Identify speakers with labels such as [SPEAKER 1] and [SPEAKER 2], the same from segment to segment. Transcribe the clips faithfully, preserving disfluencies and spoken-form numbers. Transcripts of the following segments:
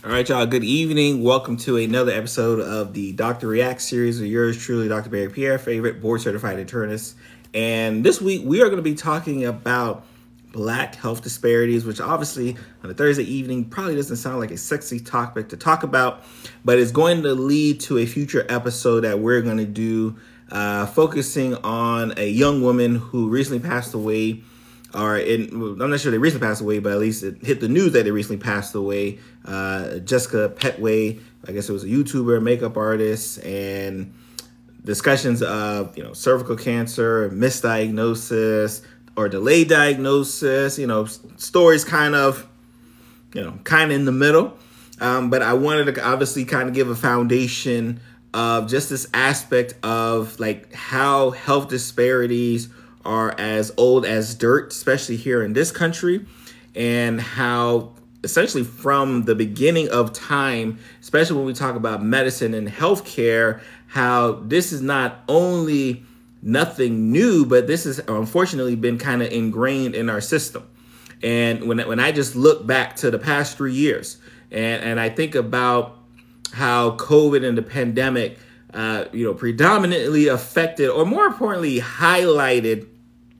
[SPEAKER 1] All right, y'all. Good evening. Welcome to another episode of the Doctor React series with yours truly, Doctor Barry Pierre, favorite board certified internist. And this week we are going to be talking about Black health disparities, which obviously on a Thursday evening probably doesn't sound like a sexy topic to talk about, but it's going to lead to a future episode that we're going to do uh, focusing on a young woman who recently passed away. Or in, I'm not sure they recently passed away, but at least it hit the news that they recently passed away. Uh, Jessica Petway, I guess it was a YouTuber, makeup artist, and discussions of, you know, cervical cancer, misdiagnosis or delayed diagnosis, you know, stories kind of, you know, kind of in the middle. Um, but I wanted to obviously kind of give a foundation of just this aspect of like how health disparities are as old as dirt, especially here in this country, and how essentially from the beginning of time, especially when we talk about medicine and healthcare, how this is not only nothing new, but this has unfortunately been kind of ingrained in our system. And when, when I just look back to the past three years and, and I think about how COVID and the pandemic, uh, you know, predominantly affected, or more importantly, highlighted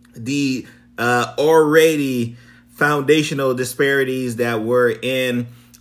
[SPEAKER 1] the uh, already foundational disparities that were in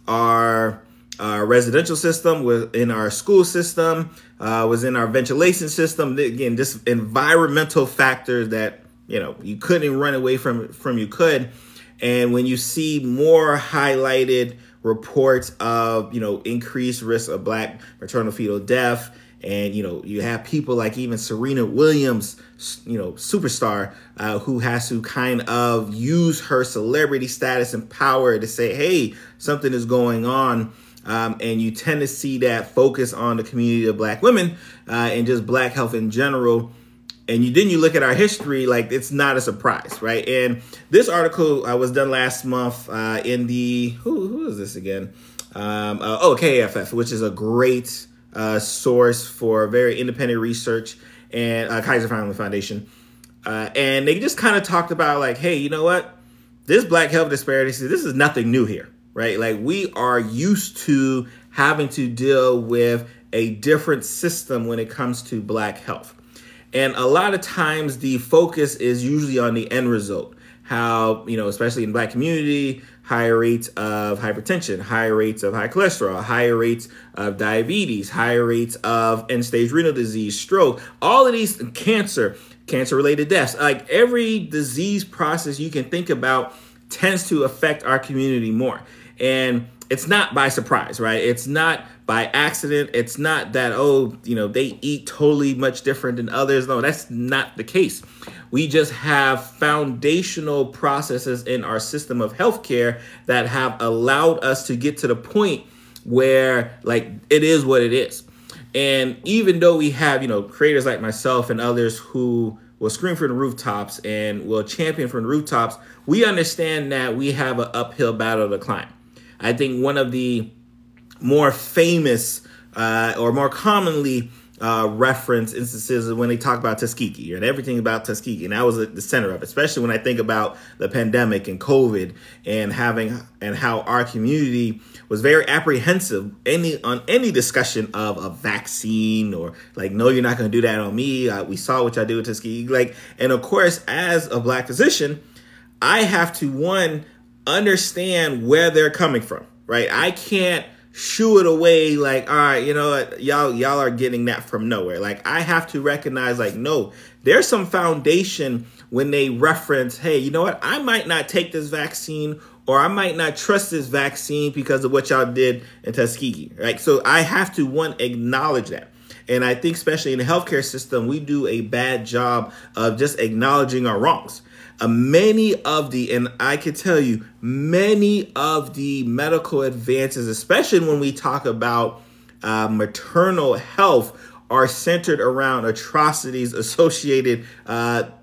[SPEAKER 1] our, our residential system, within our school system, uh, was in our ventilation system. Again, just environmental factors that, you know, you couldn't run away from, from you could. And when you see more highlighted reports of, you know, increased risk of Black maternal fetal death, and, you know, you have people like even Serena Williams, you know, superstar, uh, who has to kind of use her celebrity status and power to say, hey, something is going on. Um, and you tend to see that focus on the community of Black women uh, and just Black health in general. And you then you look at our history, like it's not a surprise, right? And this article uh, was done last month uh, in the, who, who is this again? Um, uh, oh, K F F, which is a great Uh, source for very independent research, and uh, Kaiser Family Foundation. Uh, and they just kind of talked about like, hey, you know what? This Black health disparity, this is nothing new here, right? Like we are used to having to deal with a different system when it comes to Black health. And a lot of times the focus is usually on the end result. How, you know, especially in the Black community, higher rates of hypertension, higher rates of high cholesterol, higher rates of diabetes, higher rates of end-stage renal disease, stroke, all of these, cancer, cancer-related deaths. Like every disease process you can think about tends to affect our community more. And it's not by surprise, right? It's not by accident. It's not that, oh, you know, they eat totally much different than others. No, that's not the case. We just have foundational processes in our system of healthcare that have allowed us to get to the point where like it is what it is. And even though we have, you know, creators like myself and others who will scream from the rooftops and will champion from the rooftops, we understand that we have an uphill battle to climb. I think one of the more famous uh, or more commonly uh, referenced instances is when they talk about Tuskegee and everything about Tuskegee. And that was at the center of it, especially when I think about the pandemic and COVID and having and how our community was very apprehensive any on any discussion of a vaccine or like, no, you're not going to do that on me. Uh, we saw what y'all do with Tuskegee. Like, and of course, as a Black physician, I have to, one, understand where they're coming from, right? I can't shoo it away like, all right, you know what, y'all, y'all are getting that from nowhere. Like I have to recognize like, no, there's some foundation when they reference, hey, you know what, I might not take this vaccine or I might not trust this vaccine because of what y'all did in Tuskegee, right? So I have to, one, acknowledge that. And I think especially in the healthcare system, we do a bad job of just acknowledging our wrongs. Uh, many of the, and I can tell you, many of the medical advances, especially when we talk about uh, maternal health, are centered around atrocities associated uh,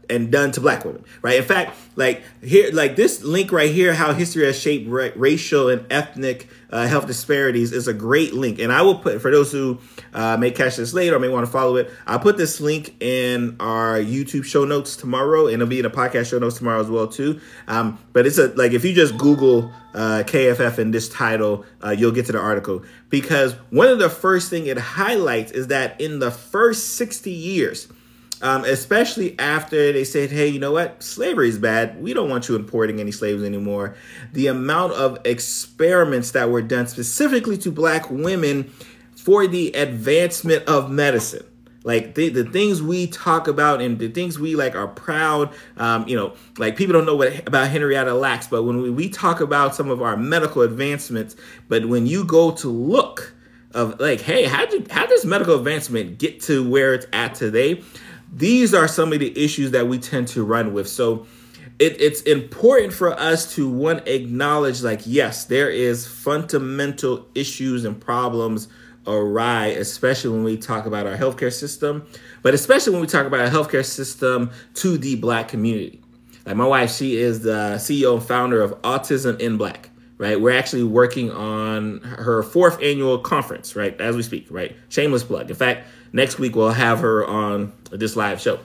[SPEAKER 1] and done to black women, right? In fact, like here, like this link right here, how history has shaped ra- racial and ethnic uh, health disparities is a great link. And I will put, for those who uh, may catch this later or may want to follow it, I'll put this link in our YouTube show notes tomorrow, and it'll be in the podcast show notes tomorrow as well too. Um, but it's a, like, if you just Google uh, K F F in this title, uh, you'll get to the article, because one of the first thing it highlights is that in the first sixty years, Um, especially after they said, hey, you know what? Slavery is bad. We don't want you importing any slaves anymore. The amount of experiments that were done specifically to black women for the advancement of medicine. Like the, the things we talk about and the things we like are proud, um, you know, like people don't know what about Henrietta Lacks, but when we, we talk about some of our medical advancements, but when you go to look of like, hey, how did how does medical advancement get to where it's at today? These are some of the issues that we tend to run with. So it, it's important for us to, one, acknowledge, like, yes, there is fundamental issues and problems awry, especially when we talk about our healthcare system, but especially when we talk about our healthcare system to the black community. Like my wife, she is the C E O and founder of Autism in Black, right? We're actually working on her fourth annual conference, right? As we speak, right? Shameless plug. In fact, next week we'll have her on this live show.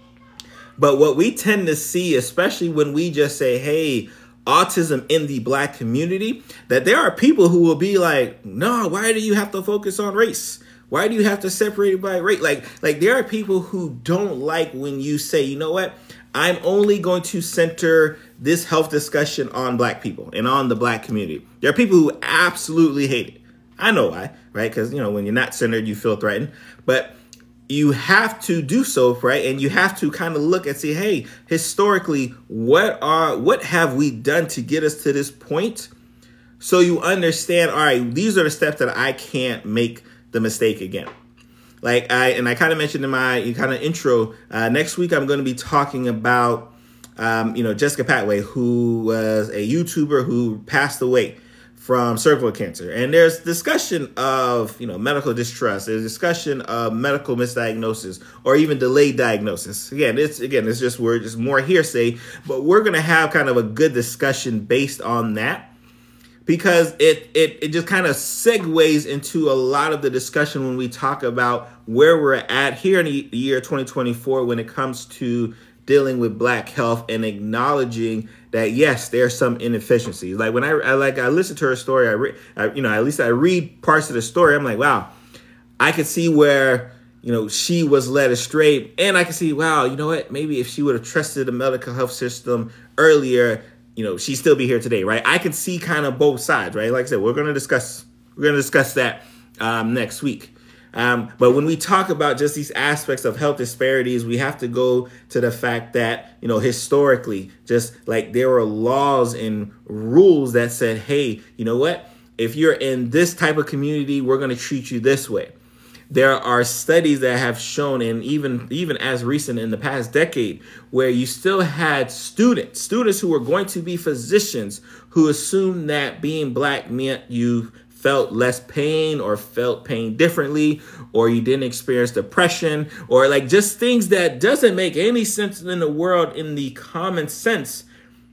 [SPEAKER 1] But what we tend to see, especially when we just say, hey, autism in the black community, that there are people who will be like, no, why do you have to focus on race? Why do you have to separate it by race? Like, like there are people who don't like when you say, you know what? I'm only going to center this health discussion on black people and on the black community. There are people who absolutely hate it. I know why, right? Because, you know, when you're not centered, you feel threatened. But you have to do so, right? And you have to kind of look and say, hey, historically, what are what have we done to get us to this point? So you understand, all right, these are the steps that I can't make the mistake again. Like I and I kind of mentioned in my kind of intro, uh, next week I'm going to be talking about, um, you know, Jessica Patway, who was a YouTuber who passed away from cervical cancer. And there's discussion of, you know, medical distrust. There's discussion of medical misdiagnosis or even delayed diagnosis. Again, it's again, it's just we're just more hearsay, but we're going to have kind of a good discussion based on that, because it it it just kind of segues into a lot of the discussion when we talk about where we're at here in the year twenty twenty-four when it comes to dealing with black health and acknowledging that, yes, there are some inefficiencies. Like when I, I like I listen to her story, I, re, I you know at least I read parts of the story. I'm like, wow, I could see where, you know, she was led astray, and I can see, wow, you know what? Maybe if she would have trusted the medical health system earlier, you know, she'd still be here today, right? I can see kind of both sides, right? Like I said, we're going to discuss we're going to discuss that um, next week. Um, but when we talk about just these aspects of health disparities, we have to go to the fact that, you know, historically, just like there were laws and rules that said, hey, you know what? If you're in this type of community, we're going to treat you this way. There are studies that have shown, and even even as recent in the past decade, where you still had students, students who were going to be physicians who assumed that being black meant you felt less pain or felt pain differently, or you didn't experience depression, or like just things that doesn't make any sense in the world in the common sense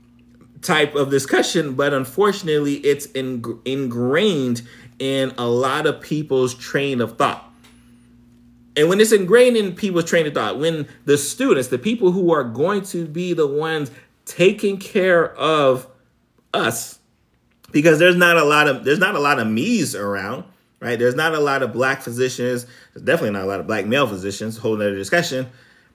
[SPEAKER 1] type of discussion. But unfortunately, it's in, ingrained in a lot of people's train of thought. And when it's ingrained in people's train of thought, when the students, the people who are going to be the ones taking care of us, because there's not a lot of there's not a lot of me's around, right? There's not a lot of black physicians. There's definitely not a lot of black male physicians. Whole nother discussion.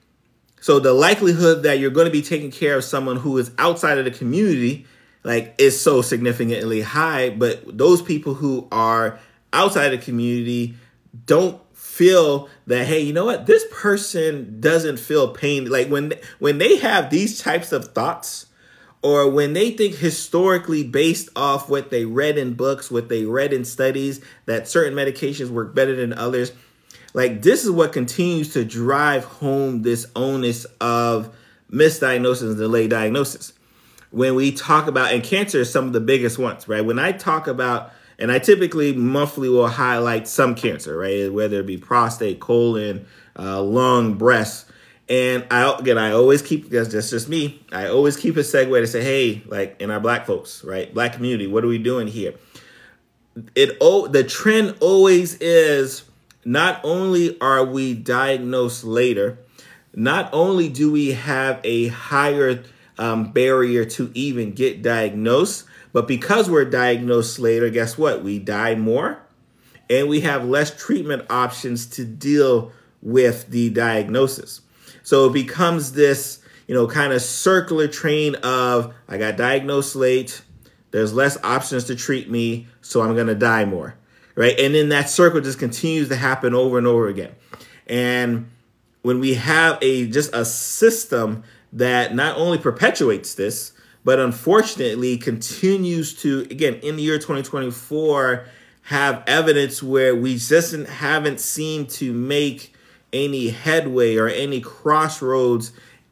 [SPEAKER 1] So the likelihood that you're going to be taking care of someone who is outside of the community, like, is so significantly high. But those people who are outside of the community don't feel that, hey, you know what? This person doesn't feel pain. Like when when they have these types of thoughts, or when they think historically based off what they read in books, what they read in studies, that certain medications work better than others, like this is what continues to drive home this onus of misdiagnosis and delayed diagnosis. When we talk about, and cancer is some of the biggest ones, right? When I talk about, and I typically monthly will highlight some cancer, right? Whether it be prostate, colon, uh, lung, breast. And I, again, I always keep, that's just, just me. I always keep a segue to say, hey, like in our black folks, right? Black community, what are we doing here? It, oh, the trend always is not only are we diagnosed later, not only do we have a higher um, barrier to even get diagnosed, but because we're diagnosed later, guess what? We die more and we have less treatment options to deal with the diagnosis. So it becomes this, you know, kind of circular train of I got diagnosed late. There's less options to treat me, so I'm going to die more, right? And then that circle just continues to happen over and over again. And when we have a just a system that not only perpetuates this, but unfortunately continues to, again, in the year twenty twenty-four, have evidence where we just haven't seemed to make any headway or any crossroads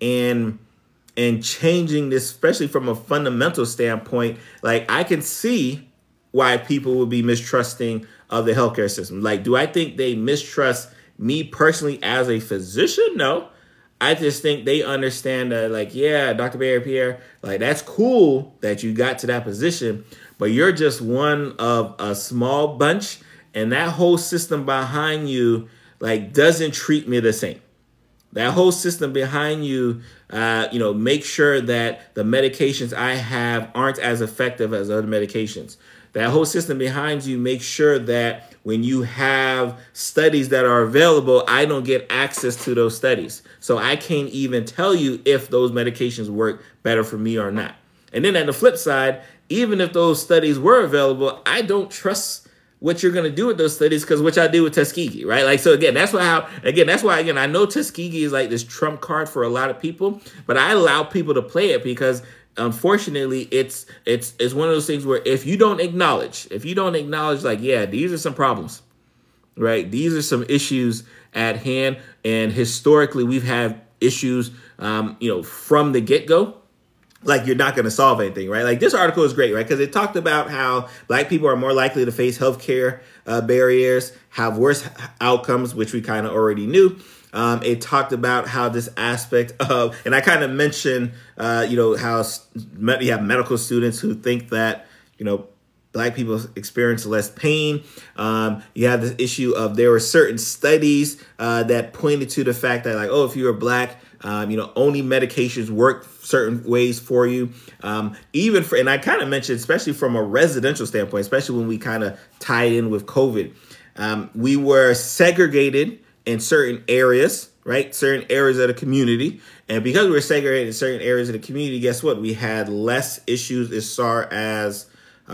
[SPEAKER 1] in and changing this, especially from a fundamental standpoint. Like, I can see why people would be mistrusting of the healthcare system. Like, do I think they mistrust me personally as a physician? No. I just think they understand that, like, yeah, Doctor Barry-Pierre, like, that's cool that you got to that position, but you're just one of a small bunch, and that whole system behind you, like, doesn't treat me the same. That whole system behind you, uh, you know, make sure that the medications I have aren't as effective as other medications. That whole system behind you makes sure that when you have studies that are available, I don't get access to those studies. So I can't even tell you if those medications work better for me or not. And then on the flip side, even if those studies were available, I don't trust what you're going to do with those studies, because what I do with Tuskegee, right? Like, so again, that's why, how, again, that's why, again, I know Tuskegee is like this trump card for a lot of people, but I allow people to play it because unfortunately it's, it's, it's one of those things where if you don't acknowledge, if you don't acknowledge, like, yeah, these are some problems, right? These are some issues at hand. And historically we've had issues, um, you know, from the get-go. Like, you're not going to solve anything, right? Like, this article is great, right? Because it talked about how black people are more likely to face healthcare uh, barriers, have worse outcomes, which we kind of already knew. Um, it talked about how this aspect of, and I kind of mentioned, uh, you know, how you have medical students who think that, you know, black people experience less pain. Um, you have this issue of there were certain studies uh, that pointed to the fact that, like, oh, if you were black, um, you know, only medications work certain ways for you. Um, even for, and I kind of mentioned, especially from a residential standpoint, especially when we kind of tied in with COVID, um, we were segregated in certain areas, right? Certain areas of the community. And because we were segregated in certain areas of the community, guess what? We had less issues as far as,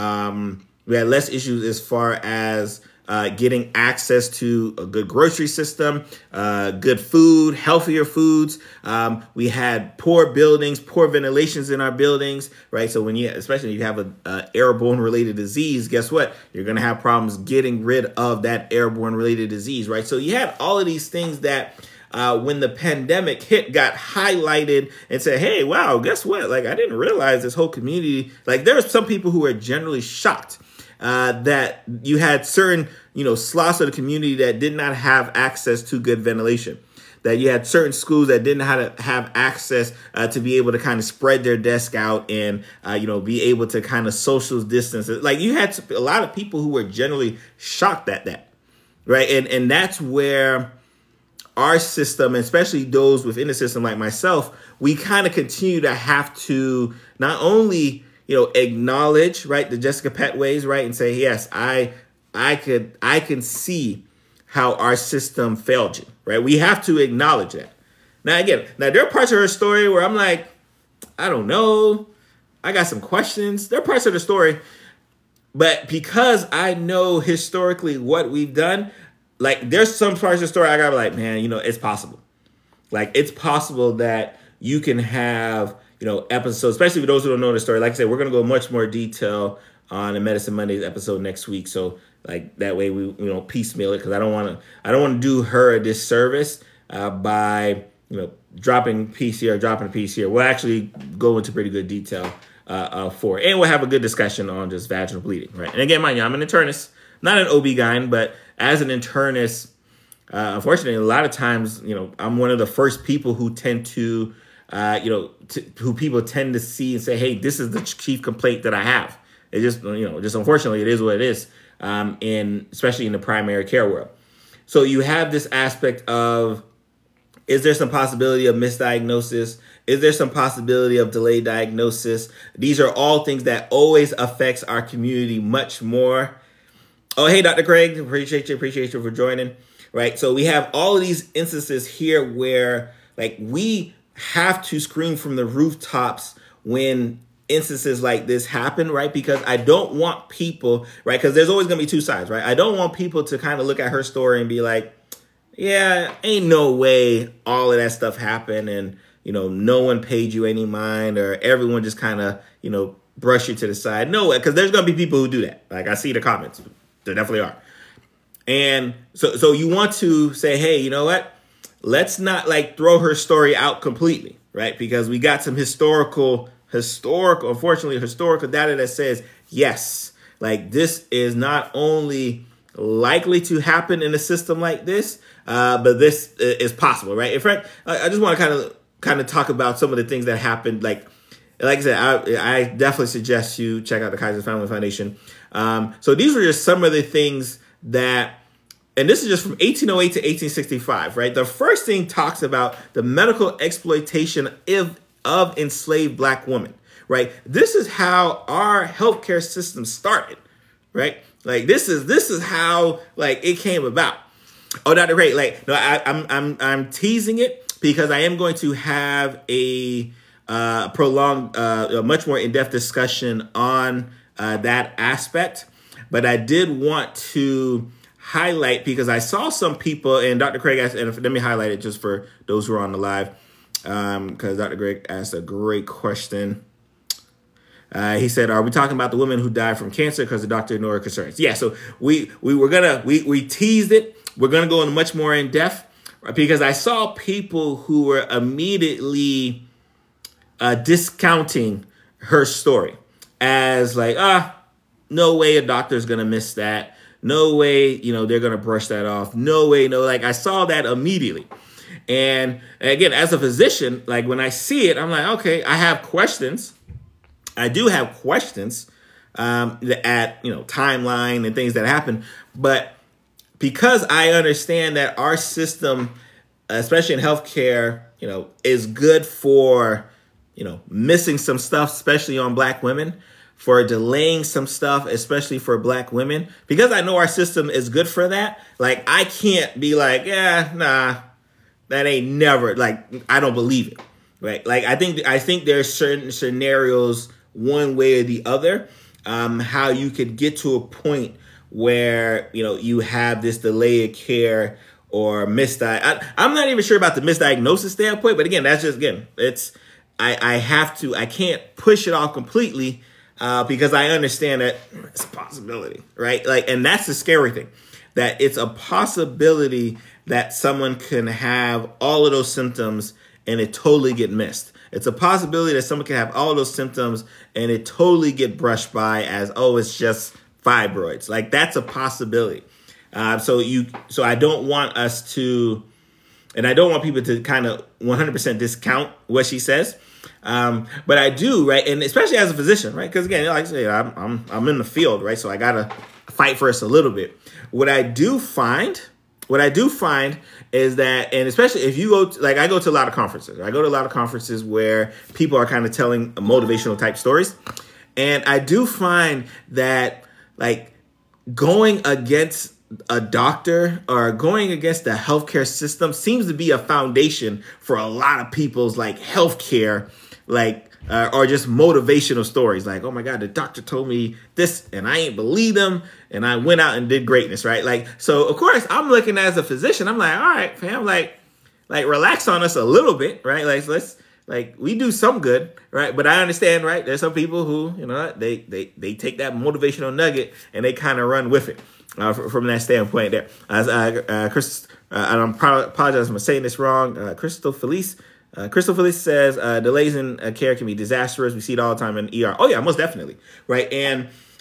[SPEAKER 1] um, we had less issues as far as uh, getting access to a good grocery system, uh, good food, healthier foods. Um, we had poor buildings, poor ventilations in our buildings, right? So when you, especially if you have a, a airborne related disease, guess what? You're going to have problems getting rid of that airborne related disease, right? So you had all of these things that uh, when the pandemic hit, got highlighted and said, hey, wow, guess what? Like, I didn't realize this whole community, like, there are some people who are generally shocked Uh, that you had certain, you know, slots of the community that did not have access to good ventilation, that you had certain schools that didn't have, to have access uh, to be able to kind of spread their desk out and, uh, you know, be able to kind of social distance. Like, you had a lot of people who were generally shocked at that, right? And, and that's where our system, especially those within the system like myself, we kind of continue to have to not only, you know, acknowledge, right, the Jessica Petways, right, and say, yes, I, I could, I can see how our system failed you, right? We have to acknowledge that. Now, again, now there are parts of her story where I'm like, I don't know, I got some questions. There are parts of the story, but because I know historically what we've done, like, there's some parts of the story I gotta be like, man, you know, it's possible. Like, it's possible that you can have, you know, episodes, especially for those who don't know the story. Like I said, we're going to go much more detail on the Medicine Mondays episode next week. So, like, that way we, you know, piecemeal it, because I don't want to, I don't want to do her a disservice uh, by, you know, dropping a piece here, dropping a piece here. We'll actually go into pretty good detail uh, uh, for it. And we'll have a good discussion on just vaginal bleeding, right? And again, mind you, I'm an internist, not an O B G Y N, but as an internist, uh, unfortunately, a lot of times, you know, I'm one of the first people who tend to, uh, you know, to, who people tend to see and say, hey, this is the chief complaint that I have. It just, you know, just unfortunately, it is what it is, um, in especially in the primary care world. So you have this aspect of, is there some possibility of misdiagnosis? Is there some possibility of delayed diagnosis? These are all things that always affects our community much more. Oh, hey, Doctor Craig, appreciate you, appreciate you for joining. Right, so we have all of these instances here where, like, we have to scream from the rooftops when instances like this happen, right? Because I don't want people, right? Because there's always going to be two sides, right? I don't want people to kind of look at her story and be like, yeah, ain't no way all of that stuff happened and, you know, no one paid you any mind or everyone just kind of, you know, brush you to the side. No way, because there's going to be people who do that. Like, I see the comments. There definitely are. And so, so you want to say, hey, you know what? Let's not like throw her story out completely, right? Because we got some historical, historical, unfortunately, historical data that says, yes, like this is not only likely to happen in a system like this, uh, but this is possible, right? In fact, I just want to kind of kind of talk about some of the things that happened. Like, like I said, I, I definitely suggest you check out the Kaiser Family Foundation. Um, so these were just some of the things that, and this is just from eighteen oh eight to eighteen sixty-five, right? The first thing talks about the medical exploitation of, of enslaved Black women, right? This is how our healthcare system started, right? Like this is this is how like it came about. Oh, Doctor Ray, like no, I, I'm I'm I'm teasing it because I am going to have a uh, prolonged, uh, a much more in-depth discussion on uh, that aspect. But I did want to highlight because I saw some people, and Doctor Craig asked, and let me highlight it just for those who are on the live, um, because Doctor Craig asked a great question. Uh, he said, "Are we talking about the women who died from cancer because the doctor ignored concerns?" Yeah, so we we were gonna we we teased it. We're gonna go into much more in depth because I saw people who were immediately uh, discounting her story as like, ah, no way a doctor's gonna miss that. No way, you know, they're gonna brush that off. No way, no. Like I saw that immediately, and again, as a physician, like when I see it, I'm like, okay, I have questions. I do have questions um, at, you know, timeline and things that happen. But because I understand that our system, especially in healthcare, you know, is good for, you know, missing some stuff, especially on Black women, for delaying some stuff, especially for Black women, because I know our system is good for that. Like, I can't be like, yeah, nah, that ain't never, like, I don't believe it. Right. Like, I think I think there's certain scenarios one way or the other, um, how you could get to a point where, you know, you have this delay of care or misdiagnosis. I'm not even sure about the misdiagnosis standpoint, but again, that's just, again, it's, I, I have to, I can't push it off completely uh, because I understand that it's a possibility, right? Like, and that's the scary thing, that it's a possibility that someone can have all of those symptoms and it totally get missed. It's a possibility that someone can have all those symptoms and it totally get brushed by as, oh, it's just fibroids. Like that's a possibility. Uh, so you, so I don't want us to, and I don't want people to kind of one hundred percent discount what she says. Um, but I do, right? And especially as a physician, right? Because again, like I say, I'm, I'm, I'm in the field, right? So I got to fight for us a little bit. What I do find What I do find is that, and especially if you go, to, like I go to a lot of conferences. I go to a lot of conferences where people are kind of telling motivational type stories. And I do find that like going against a doctor or going against the healthcare system seems to be a foundation for a lot of people's like healthcare, like, Uh, or just motivational stories like, oh my God, the doctor told me this and I ain't believe them. And I went out and did greatness, right? Like, so of course I'm looking as a physician. I'm like, all right, fam, like, like relax on us a little bit, right? Like, let's like, we do some good, right? But I understand, right? There's some people who, you know, they, they, they take that motivational nugget and they kind of run with it uh, from that standpoint there. As uh, uh, Chris, uh, and I'm pro- apologize if I'm saying this wrong. Uh, Crystal Felice. Uh, Crystal Felice says uh, delays in uh, care can be disastrous. We see it all the time in E R. Oh yeah, most definitely, right? And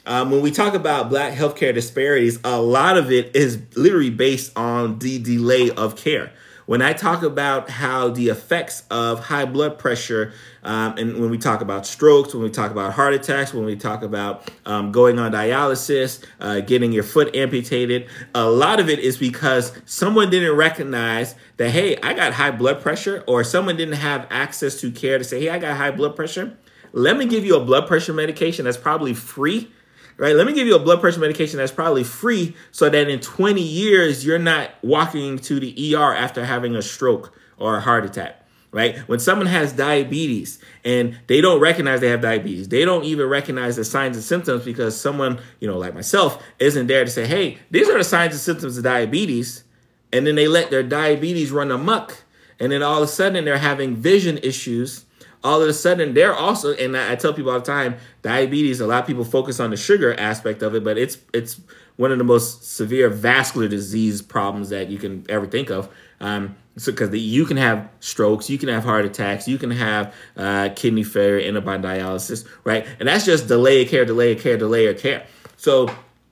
[SPEAKER 1] Um, when we talk about Black healthcare disparities, a lot of it is literally based on the delay of care. When I talk about how the effects of high blood pressure, um, and when we talk about strokes, when we talk about heart attacks, when we talk about um, going on dialysis, uh, getting your foot amputated, a lot of it is because someone didn't recognize that, hey, I got high blood pressure, or someone didn't have access to care to say, hey, I got high blood pressure. Let me give you a blood pressure medication that's probably free. Right? Let me give you a blood pressure medication that's probably free so that in twenty years, you're not walking to the E R after having a stroke or a heart attack, right? When someone has diabetes and they don't recognize they have diabetes, they don't even recognize the signs and symptoms because someone, you know, like myself, isn't there to say, hey, these are the signs and symptoms of diabetes. And then they let their diabetes run amok. And then all of a sudden they're having vision issues. All of a sudden, they're also, and I tell people all the time, diabetes, a lot of people focus on the sugar aspect of it, but it's it's one of the most severe vascular disease problems that you can ever think of. Um, so because you can have strokes, you can have heart attacks, you can have uh, kidney failure, end up on dialysis, right? And that's just delay of care, delay of care, delay of care. So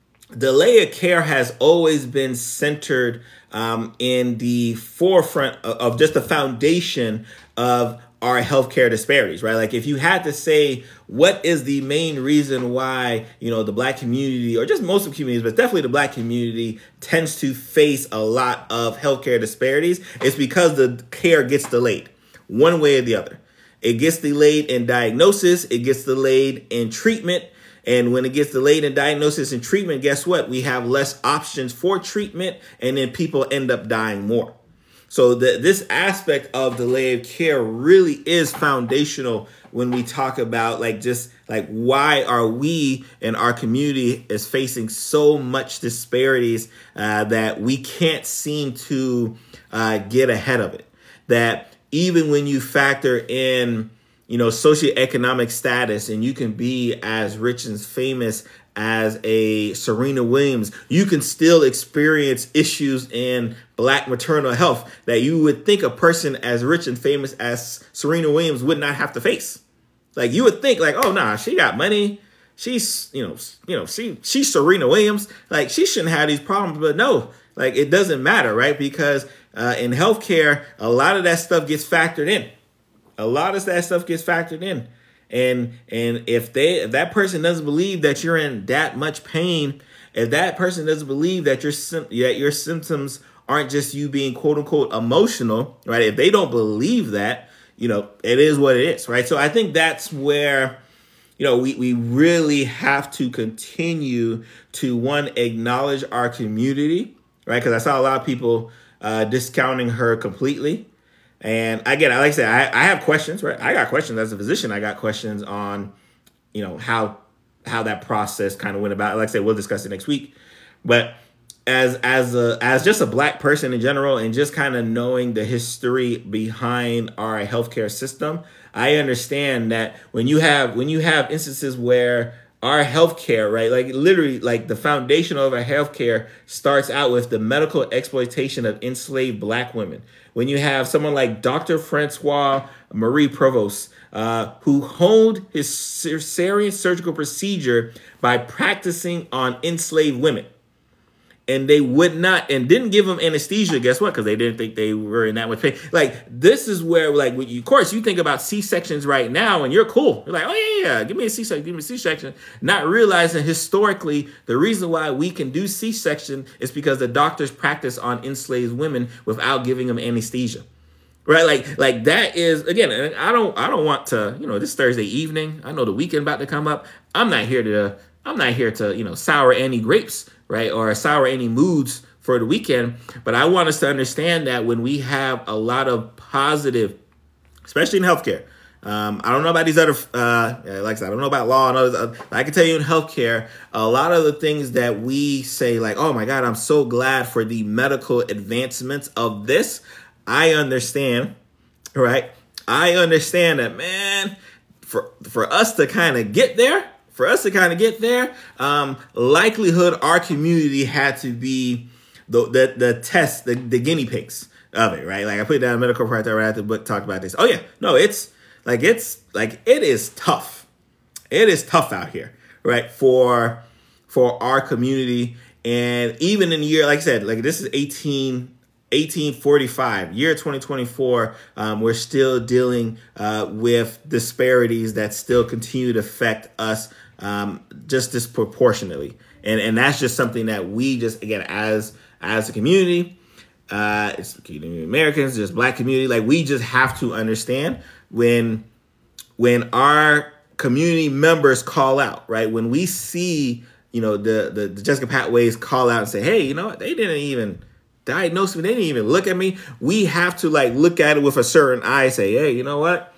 [SPEAKER 1] delay of care has always been centered um, in the forefront of, of just the foundation of our healthcare disparities, right? Like if you had to say what is the main reason why, you know, the Black community, or just most of the communities, but definitely the Black community tends to face a lot of healthcare disparities, it's because the care gets delayed one way or the other. It gets delayed in diagnosis, it gets delayed in treatment. And when it gets delayed in diagnosis and treatment, guess what? We have less options for treatment, and then people end up dying more. So the, this aspect of delay of care really is foundational when we talk about like just like why are we in our community is facing so much disparities uh, that we can't seem to uh, get ahead of it. That even when you factor in, you know, socioeconomic status, and you can be as rich and famous as a Serena Williams, you can still experience issues in Black maternal health that you would think a person as rich and famous as Serena Williams would not have to face. Like you would think like, oh, nah, she got money. She's, you know, you know, she she's Serena Williams. Like she shouldn't have these problems. But no, like it doesn't matter, right? Because uh, in healthcare, a lot of that stuff gets factored in. A lot of that stuff gets factored in. And and if they if that person doesn't believe that you're in that much pain, if that person doesn't believe that your that your symptoms aren't just you being quote unquote emotional, right? If they don't believe that, you know, it is what it is, right? So I think that's where, you know, we, we really have to continue to, one, acknowledge our community, right? Because I saw a lot of people uh, discounting her completely. And again, like I said, I, I have questions, right? I got questions as a physician. I got questions on, you know, how how that process kind of went about. Like I said, we'll discuss it next week. But as as a as just a Black person in general, and just kind of knowing the history behind our healthcare system, I understand that when you have when you have instances where our healthcare, right, like literally, like the foundation of our healthcare starts out with the medical exploitation of enslaved Black women. When you have someone like Doctor Francois Marie Provost, uh, who honed his cesarean surgical procedure by practicing on enslaved women. And they would not, and didn't give them anesthesia. Guess what? Because they didn't think they were in that much pain. Like, this is where, like, when you, of course, you think about C-sections right now, and you're cool. You're like, oh, yeah, yeah, give me a C-section, give me a C-section. Not realizing historically, the reason why we can do C-section is because the doctors practice on enslaved women without giving them anesthesia. Right, like, like that is, again, I don't, I don't want to, you know, this Thursday evening, I know the weekend about to come up. I'm not here to, I'm not here to, you know, sour any grapes, right, or sour any moods for the weekend. But I want us to understand that when we have a lot of positive, especially in healthcare, um, I don't know about these other, uh, like I said, I don't know about law and others. Uh, I can tell you in healthcare, a lot of the things that we say, like, oh my God, I'm so glad for the medical advancements of this. I understand, right? I understand that, man, for for us to kind of get there, for us to kind of get there, um, likelihood our community had to be the the, the test, the, the guinea pigs of it, right? Like I put down a medical practice, I read the book, talked about this. Oh yeah, no, it's like, it's like, it is tough. It is tough out here, right, for for our community. And even in the year, like I said, like this is eighteen forty-five, year twenty twenty-four, um, we're still dealing uh, with disparities that still continue to affect us um, just disproportionately. And and that's just something that we just, again, as as a community, uh, it's Americans, just Black community, like we just have to understand when when our community members call out, right? When we see, you know, the, the, the Jessica Patways call out and say, hey, you know what? They didn't even diagnose me. They didn't even look at me. We have to like look at it with a certain eye, say, hey, you know what?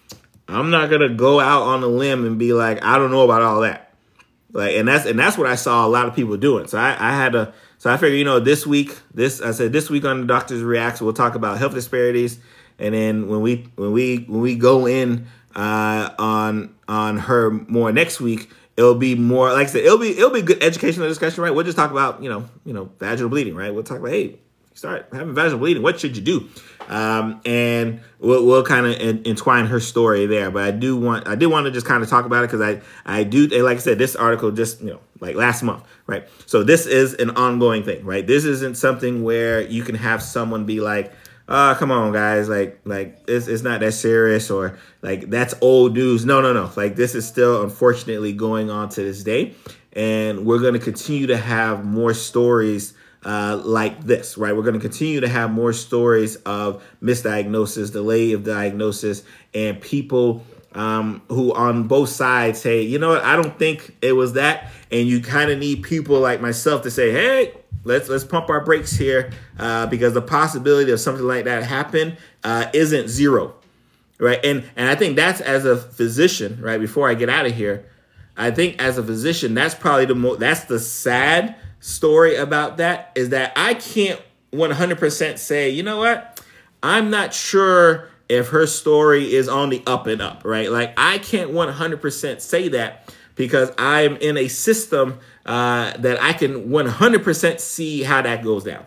[SPEAKER 1] I'm not going to go out on a limb and be like, I don't know about all that. Like, and that's, and that's what I saw a lot of people doing. So I, I had to, so I figured, you know, this week, this, I said, this week on the Doctors Reacts, we'll talk about health disparities. And then when we, when we, when we go in uh, on, on her more next week, it'll be more, like I said, it'll be, it'll be good educational discussion, right? We'll just talk about, you know, you know, vaginal bleeding, right? We'll talk about, hey, you start having vaginal bleeding. What should you do? Um, and we'll, we'll kind of entwine her story there. But I do want, I did want to just kind of talk about it because I, I do, like I said, this article just, you know, like last month, right? So this is an ongoing thing, right? This isn't something where you can have someone be like, oh, come on, guys, like, like it's, it's not that serious, or like that's old news. No, no, no. Like this is still unfortunately going on to this day. And we're going to continue to have more stories uh, like this, right? We're going to continue to have more stories of misdiagnosis, delay of diagnosis, and people um, who on both sides say, you know what, I don't think it was that. And you kind of need people like myself to say, hey, let's let's pump our brakes here uh, because the possibility of something like that happen uh, isn't zero, right? And and I think that's, as a physician, right, before I get out of here, I think as a physician, that's probably the most, that's the sad story about that, is that I can't one hundred percent say, you know what, I'm not sure if her story is on the up and up, right? Like I can't one hundred percent say that because I'm in a system uh, that I can one hundred percent see how that goes down.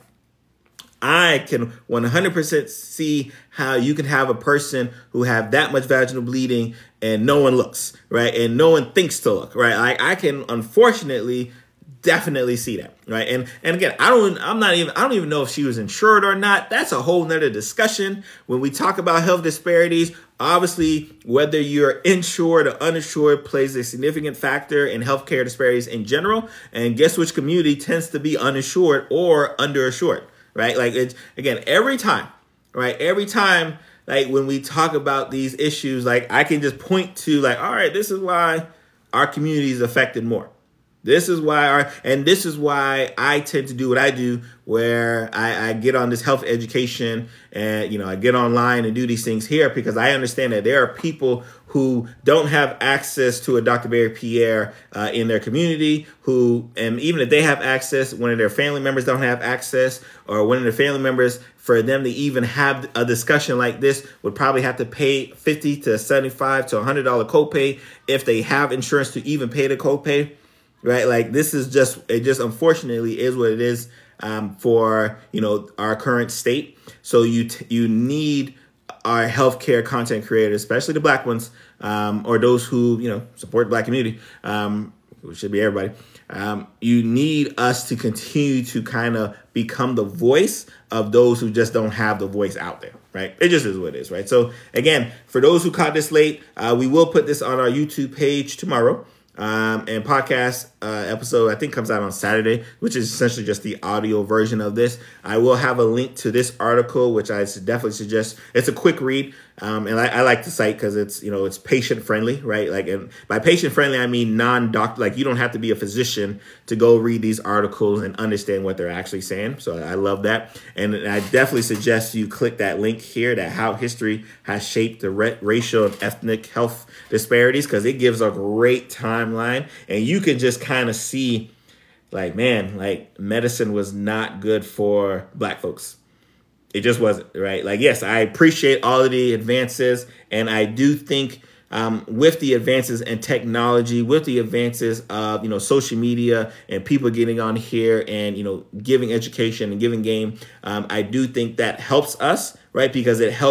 [SPEAKER 1] I can one hundred percent see how you can have a person who have that much vaginal bleeding and no one looks, right? And no one thinks to look, right? Like I can unfortunately definitely see that, right? And and again, I don't, I'm not even, I don't even know if she was insured or not. That's a whole nother discussion. When we talk about health disparities, obviously, whether you're insured or uninsured plays a significant factor in healthcare disparities in general. And guess which community tends to be uninsured or underinsured, right? Like it's, again, every time, right? Every time, like when we talk about these issues, like I can just point to like, all right, this is why our community is affected more. This is why, our, and this is why I tend to do what I do, where I, I get on this health education and, you know, I get online and do these things here because I understand that there are people who don't have access to a Doctor Barry Pierre uh, in their community, who, and even if they have access, one of their family members don't have access, or one of their family members, for them to even have a discussion like this, would probably have to pay fifty to seventy-five to one hundred dollars copay if they have insurance to even pay the copay. Right, like this is just, it just unfortunately is what it is um, for, you know, our current state. So you t- you need our healthcare content creators, especially the Black ones, um, or those who, you know, support the Black community, um, which should be everybody. Um, you need us to continue to kind of become the voice of those who just don't have the voice out there. Right. It just is what it is. Right. So, again, for those who caught this late, uh, we will put this on our YouTube page tomorrow. Um, and podcast uh, episode, I think, comes out on Saturday, which is essentially just the audio version of this. I will have a link to this article, which I definitely suggest. It's a quick read. Um, and I, I like the site because it's, you know, it's patient friendly, right? Like, and by patient friendly, I mean non-doctor, like you don't have to be a physician to go read these articles and understand what they're actually saying. So I love that. And I definitely suggest you click that link here, that how history has shaped the ra- racial and ethnic health disparities, because it gives a great timeline. And you can just kind of see like, man, like medicine was not good for Black folks. It just wasn't, right? Like, yes, I appreciate all of the advances. And I do think um, with the advances in technology, with the advances of, you know, social media and people getting on here and, you know, giving education and giving game, um, I do think that helps us, right? Because it helps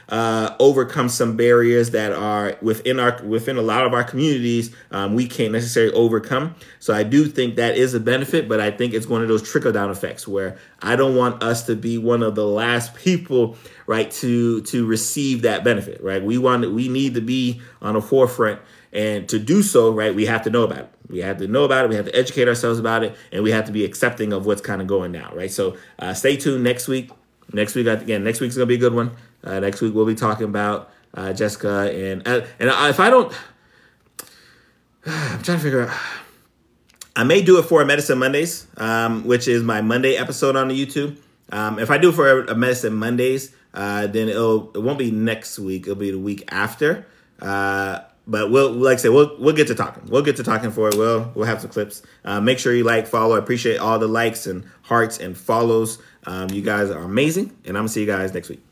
[SPEAKER 1] uh, overcome some barriers that are within our within a lot of our communities um, we can't necessarily overcome. So I do think that is a benefit, but I think it's one of those trickle down effects where I don't want us to be one of the last people, right, to to receive that benefit, right? We want we need to be on the forefront, and to do so, right, we have to know about it. We have to know about it. We have to educate ourselves about it, and we have to be accepting of what's kind of going down, right? So uh, stay tuned next week. Next week, again, next week's going to be a good one. Uh, next week, we'll be talking about uh, Jessica. And uh, and if I don't, I'm trying to figure out, I may do it for a Medicine Mondays, um, which is my Monday episode on the YouTube. Um, if I do it for a Medicine Mondays, uh, then it'll, it won't be next week. It'll be the week after. Uh, But we'll, like I said, we'll we'll get to talking. We'll get to talking for it. We'll we'll have some clips. Uh, make sure you like, follow. I appreciate all the likes and hearts and follows. Um, you guys are amazing, and I'm gonna see you guys next week.